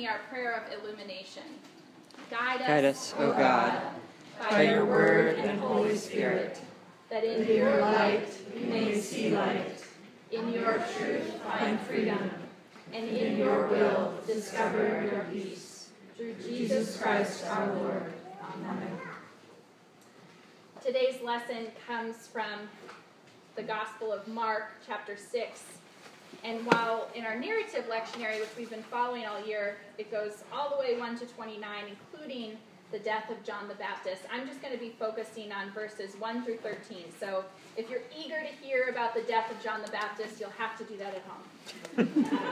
me our prayer of illumination. Guide us, O God, by your word and Holy Spirit, that in your light we may see light, in your truth find freedom, and in your will discover your peace. Through Jesus Christ our Lord. Amen. Today's lesson comes from the Gospel of Mark, chapter 6. And while in our narrative lectionary, which we've been following all year, it goes all the way 1 to 29, including the death of John the Baptist, I'm just going to be focusing on verses 1 through 13. So if you're eager to hear about the death of John the Baptist, you'll have to do that at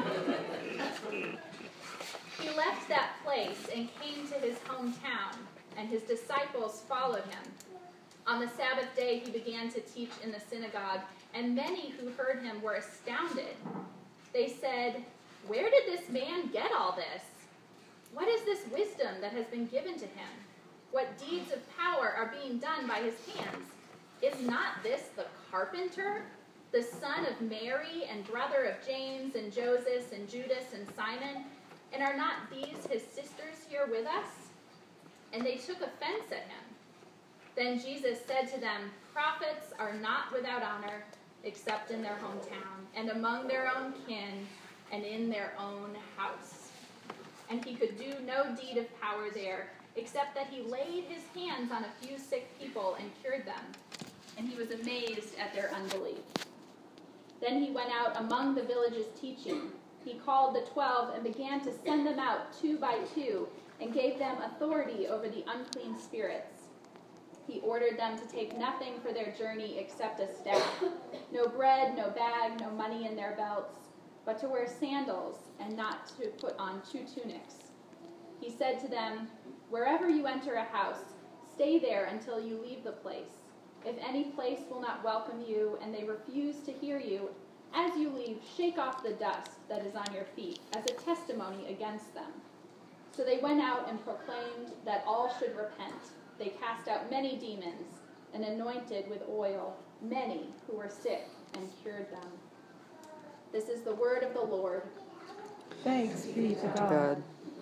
home. He left that place and came to his hometown, and his disciples followed him. On the Sabbath day, he began to teach in the synagogue, and many who heard him were astounded. They said, "Where did this man get all this? What is this wisdom that has been given to him? What deeds of power are being done by his hands? Is not this the carpenter, the son of Mary and brother of James and Joseph and Judas and Simon? And are not these his sisters here with us?" And they took offense at him. Then Jesus said to them, "Prophets are not without honor, except in their hometown, and among their own kin, and in their own house." And he could do no deed of power there, except that he laid his hands on a few sick people and cured them. And he was amazed at their unbelief. Then he went out among the villages teaching. He called the 12 and began to send them out 2 by 2, and gave them authority over the unclean spirits. He ordered them to take nothing for their journey except a staff, no bread, no bag, no money in their belts, but to wear sandals and not to put on 2 tunics. He said to them, "Wherever you enter a house, stay there until you leave the place. If any place will not welcome you and they refuse to hear you, as you leave, shake off the dust that is on your feet as a testimony against them." So they went out and proclaimed that all should repent. They cast out many demons and anointed with oil many who were sick and cured them. This is the word of the Lord. Thanks be to God.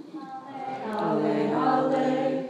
Hallelujah.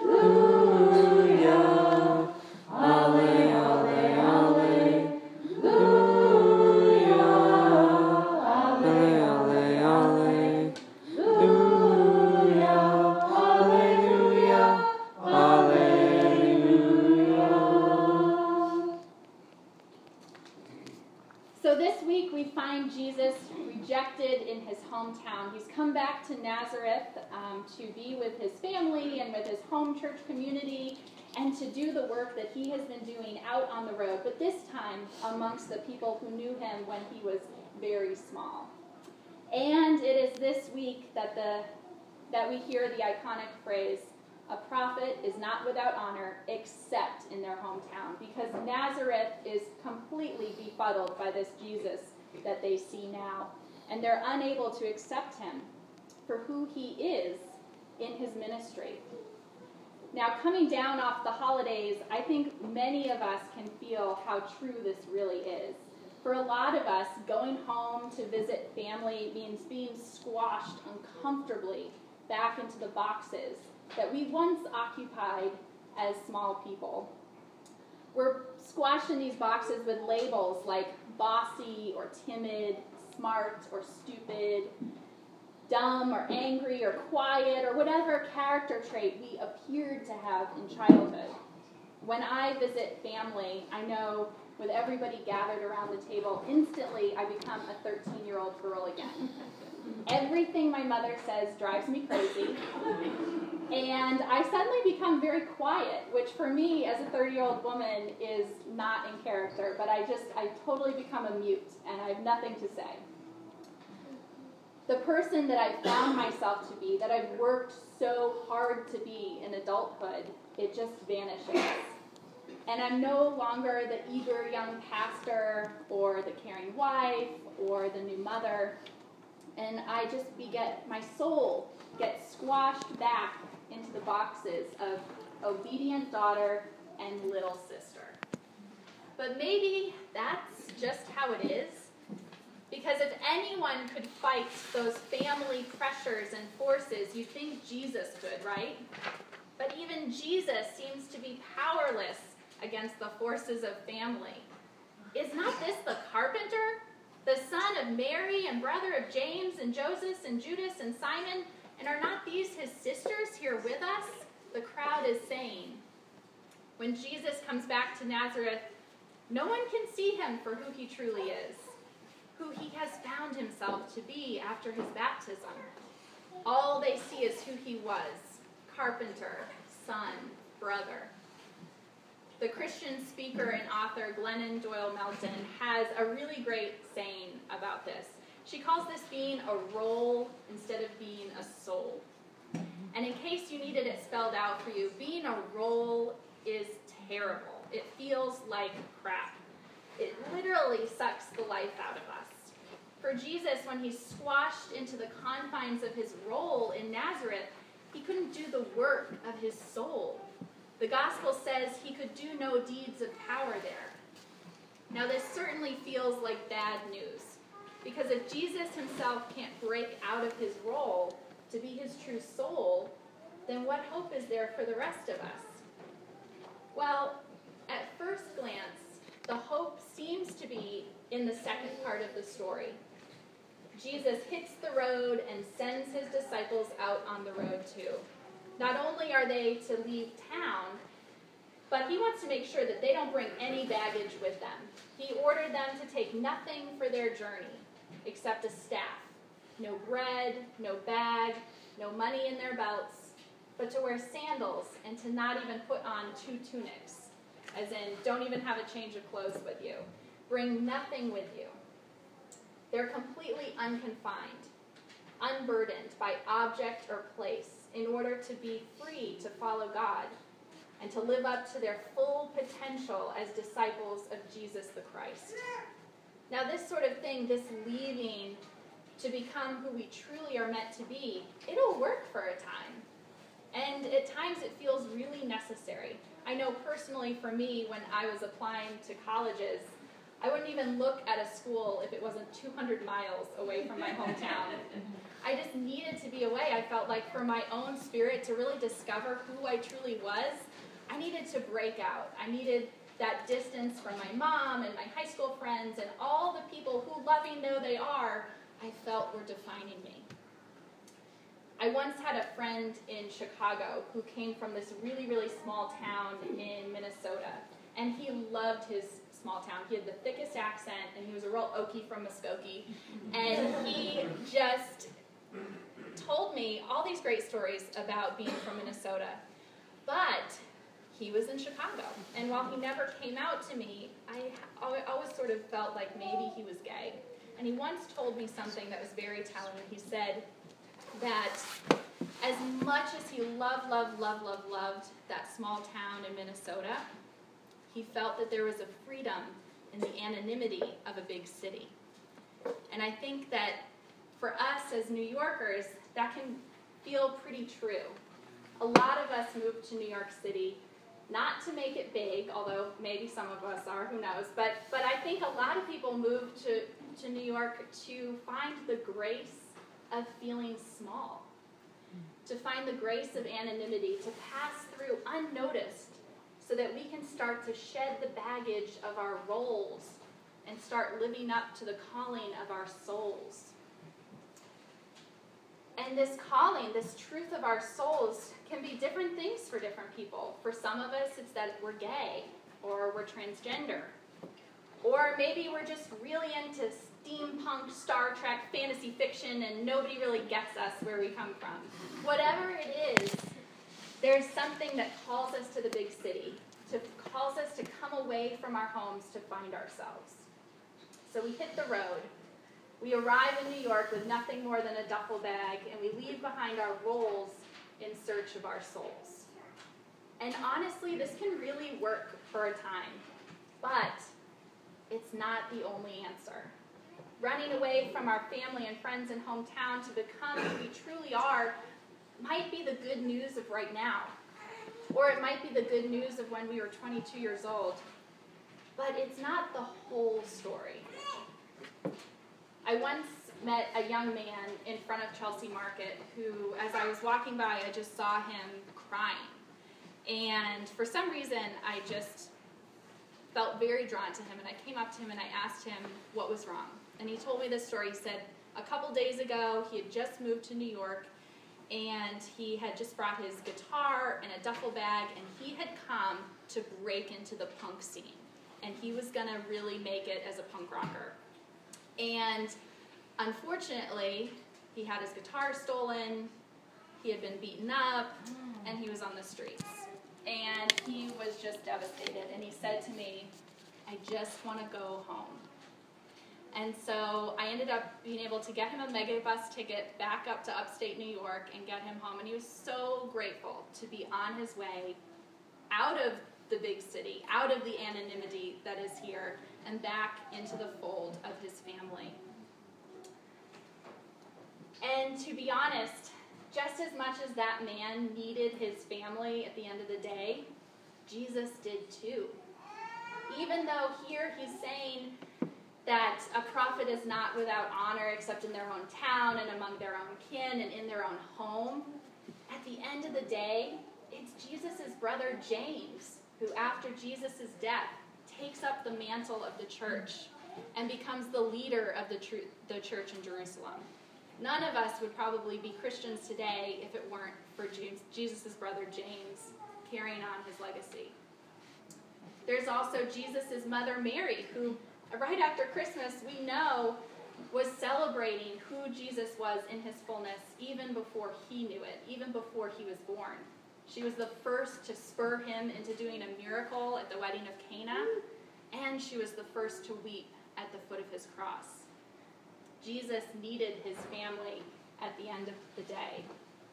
So this week we find Jesus rejected in his hometown. He's come back to Nazareth to be with his family and with his home church community and to do the work that he has been doing out on the road, but this time amongst the people who knew him when he was very small. And it is this week that we hear the iconic phrase, "A prophet is not without honor except in their hometown," because Nazareth is completely befuddled by this Jesus that they see now, and they're unable to accept him for who he is in his ministry. Now, coming down off the holidays, I think many of us can feel how true this really is. For a lot of us, going home to visit family means being squashed uncomfortably back into the boxes that we once occupied as small people. We're squashed in these boxes with labels like bossy or timid, smart or stupid, dumb or angry or quiet or whatever character trait we appeared to have in childhood. When I visit family, I know with everybody gathered around the table, instantly I become a 13-year-old girl again. Everything my mother says drives me crazy, and I suddenly become very quiet, which for me as a 30-year-old woman is not in character, but I totally become a mute, and I have nothing to say. The person that I found myself to be, that I've worked so hard to be in adulthood, it just vanishes. And I'm no longer the eager young pastor or the caring wife or the new mother. And my soul gets squashed back into the boxes of obedient daughter and little sister. But maybe that's just how it is. Because if anyone could fight those family pressures and forces, you'd think Jesus could, right? But even Jesus seems to be powerless against the forces of family. Is not this the carpenter, the son of Mary and brother of James and Joseph and Judas and Simon? And are not these his sisters here with us? The crowd is saying. When Jesus comes back to Nazareth, no one can see him for who he truly is, who he has found himself to be after his baptism. All they see is who he was, carpenter, son, brother. The Christian speaker and author Glennon Doyle Melton has a really great saying about this. She calls this being a role instead of being a soul. And in case you needed it spelled out for you, being a role is terrible. It feels like crap. It literally sucks the life out of us. For Jesus, when he's squashed into the confines of his role in Nazareth, he couldn't do the work of his soul. The gospel says he could do no deeds of power there. Now, this certainly feels like bad news, because if Jesus himself can't break out of his role to be his true soul, then what hope is there for the rest of us? Well, at first glance, the hope seems to be in the second part of the story. Jesus hits the road and sends his disciples out on the road too. Not only are they to leave town, but he wants to make sure that they don't bring any baggage with them. He ordered them to take nothing for their journey except a staff. No bread, no bag, no money in their belts, but to wear sandals and to not even put on 2 tunics, as in don't even have a change of clothes with you. Bring nothing with you. They're completely unconfined, unburdened by object or place in order to be free to follow God and to live up to their full potential as disciples of Jesus the Christ. Now, this sort of thing, this leaving to become who we truly are meant to be, it'll work for a time. And at times it feels really necessary. I know personally for me, when I was applying to colleges, I wouldn't even look at a school if it wasn't 200 miles away from my hometown. I just needed to be away. I felt like for my own spirit to really discover who I truly was, I needed to break out. I needed that distance from my mom and my high school friends and all the people who, loving though they are, I felt were defining me. I once had a friend in Chicago who came from this really, really small town in Minnesota, and he loved his small town. He had the thickest accent, and he was a real Okie from Muskogee, and he just told me all these great stories about being from Minnesota, but he was in Chicago, and while he never came out to me, I always sort of felt like maybe he was gay. And he once told me something that was very telling. He said that as much as he loved that small town in Minnesota, he felt that there was a freedom in the anonymity of a big city. And I think that for us as New Yorkers, that can feel pretty true. A lot of us moved to New York City not to make it big, although maybe some of us are, who knows. But I think a lot of people move to New York to find the grace of feeling small, to find the grace of anonymity, to pass through unnoticed so that we can start to shed the baggage of our roles and start living up to the calling of our souls. And this calling, this truth of our souls, can be different things for different people. For some of us, it's that we're gay, or we're transgender, or maybe we're just really into steampunk, Star Trek, fantasy fiction, and nobody really gets us where we come from. Whatever it is, there's something that calls us to the big city, calls us to come away from our homes to find ourselves. So we hit the road. We arrive in New York with nothing more than a duffel bag, and we leave behind our roles in search of our souls. And honestly, this can really work for a time, but it's not the only answer. Running away from our family and friends and hometown to become who we truly are might be the good news of right now, or it might be the good news of when we were 22 years old, but it's not the whole story. I once met a young man in front of Chelsea Market who, as I was walking by, I just saw him crying. And for some reason, I just felt very drawn to him, and I came up to him and I asked him what was wrong. And he told me this story. He said a couple days ago, he had just moved to New York, and he had just brought his guitar and a duffel bag, and he had come to break into the punk scene. And he was going to really make it as a punk rocker. And unfortunately, he had his guitar stolen, he had been beaten up, and he was on the streets. And he was just devastated, and he said to me, I just want to go home. And so I ended up being able to get him a megabus ticket back up to upstate New York and get him home, and he was so grateful to be on his way out of the big city, out of the anonymity that is here, and back into the fold of his family. And to be honest, just as much as that man needed his family at the end of the day, Jesus did too. Even though here he's saying that a prophet is not without honor except in their own town and among their own kin and in their own home, at the end of the day, it's Jesus' brother James who, after Jesus' death, takes up the mantle of the church and becomes the leader of the church in Jerusalem. None of us would probably be Christians today if it weren't for Jesus' brother James carrying on his legacy. There's also Jesus' mother Mary, who right after Christmas we know was celebrating who Jesus was in his fullness even before he knew it, even before he was born. She was the first to spur him into doing a miracle at the wedding of Cana, and she was the first to weep at the foot of his cross. Jesus needed his family at the end of the day.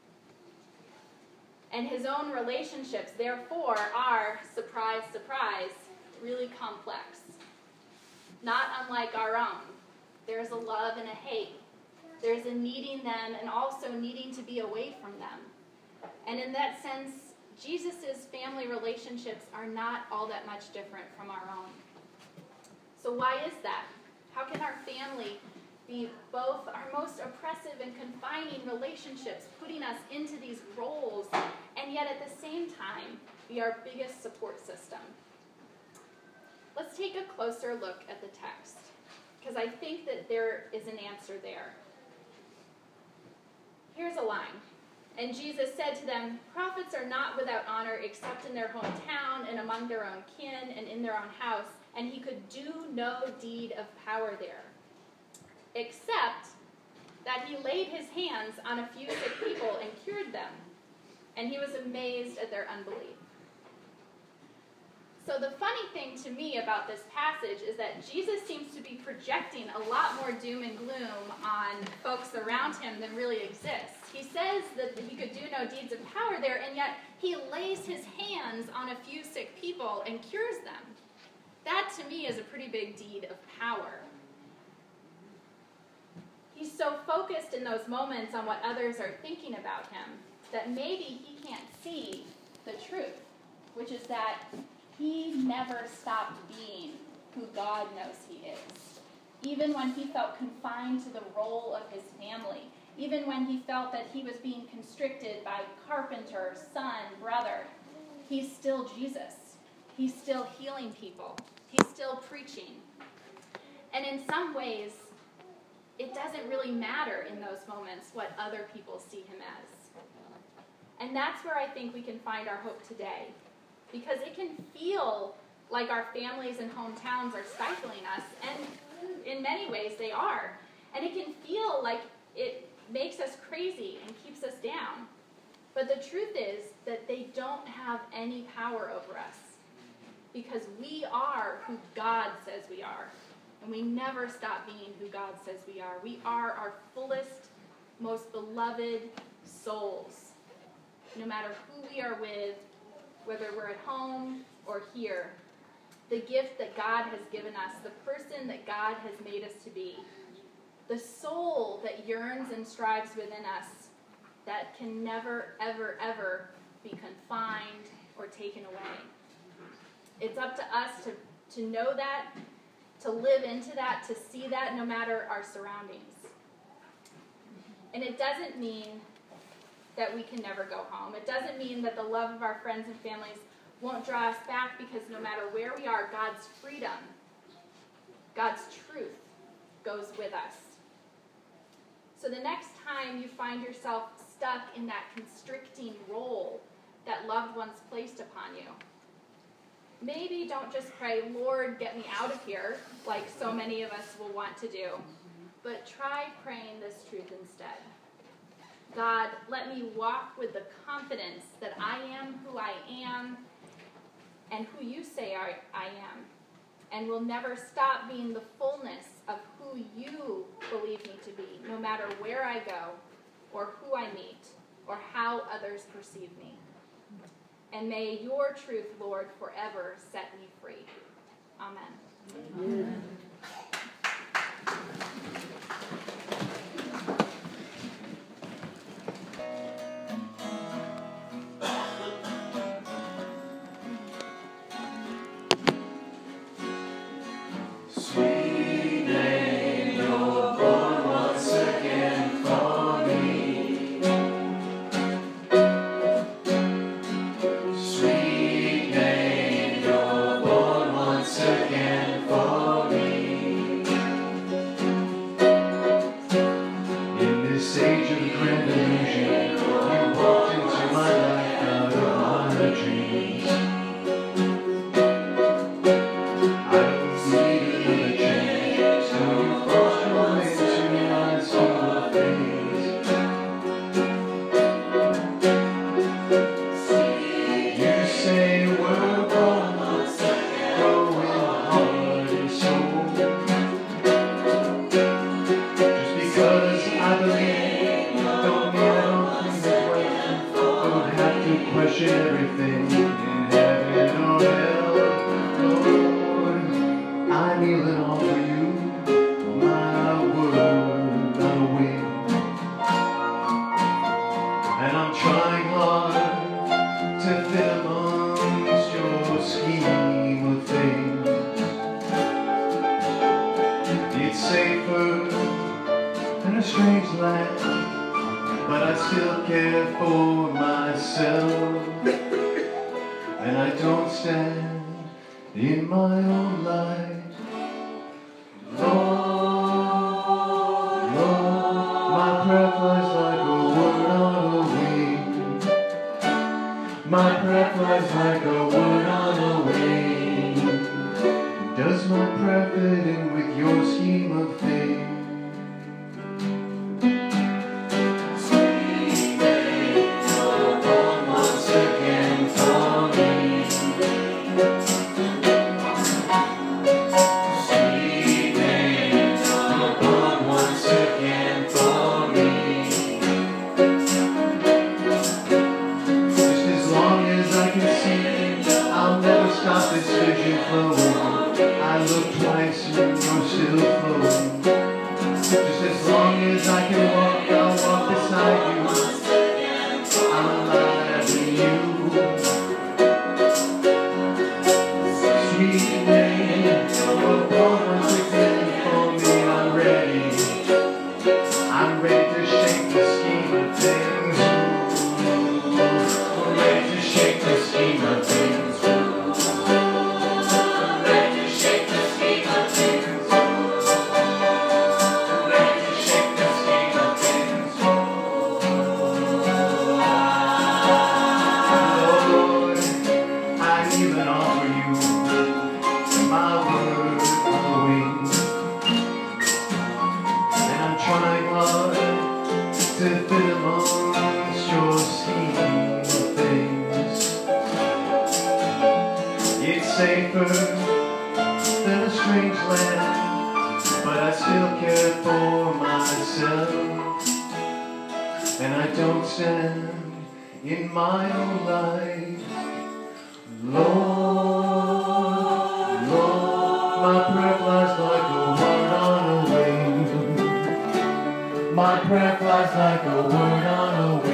And his own relationships, therefore, are, surprise, surprise, really complex. Not unlike our own. There's a love and a hate. There's a needing them and also needing to be away from them. And in that sense, Jesus' family relationships are not all that much different from our own. So why is that? How can our family be both our most oppressive and confining relationships, putting us into these roles, and yet at the same time be our biggest support system? Let's take a closer look at the text, because I think that there is an answer there. Here's a line. And Jesus said to them, prophets are not without honor except in their hometown and among their own kin and in their own house, and he could do no deed of power there, except that he laid his hands on a few sick people and cured them. And he was amazed at their unbelief. So the funny thing to me about this passage is that Jesus seems to be projecting a lot more doom and gloom on folks around him than really exists. He says that he could do no deeds of power there, and yet he lays his hands on a few sick people and cures them. That, to me, is a pretty big deed of power. He's so focused in those moments on what others are thinking about him that maybe he can't see the truth, which is that he never stopped being who God knows he is. Even when he felt confined to the role of his family, even when he felt that he was being constricted by carpenter, son, brother, he's still Jesus. He's still healing people. He's still preaching. And in some ways, it doesn't really matter in those moments what other people see him as. And that's where I think we can find our hope today. Because it can feel like our families and hometowns are stifling us, and in many ways they are. And it can feel like it makes us crazy and keeps us down. But the truth is that they don't have any power over us, because we are who God says we are. And we never stop being who God says we are. We are our fullest, most beloved souls, no matter who we are with, whether we're at home or here. The gift that God has given us, the person that God has made us to be, the soul that yearns and strives within us, that can never, ever, ever be confined or taken away. It's up to us to know that to live into that, to see that no matter our surroundings. And it doesn't mean that we can never go home. It doesn't mean that the love of our friends and families won't draw us back, because no matter where we are, God's freedom, God's truth goes with us. So the next time you find yourself stuck in that constricting role that loved ones placed upon you, maybe don't just pray, Lord, get me out of here, like so many of us will want to do, but try praying this truth instead. God, let me walk with the confidence that I am who I am and who you say I am, and will never stop being the fullness of who you believe me to be, no matter where I go or who I meet or how others perceive me. And may your truth, Lord, forever set me free. Amen. Amen.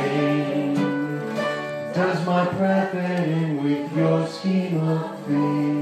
Does my prayer fit in with your scheme of things?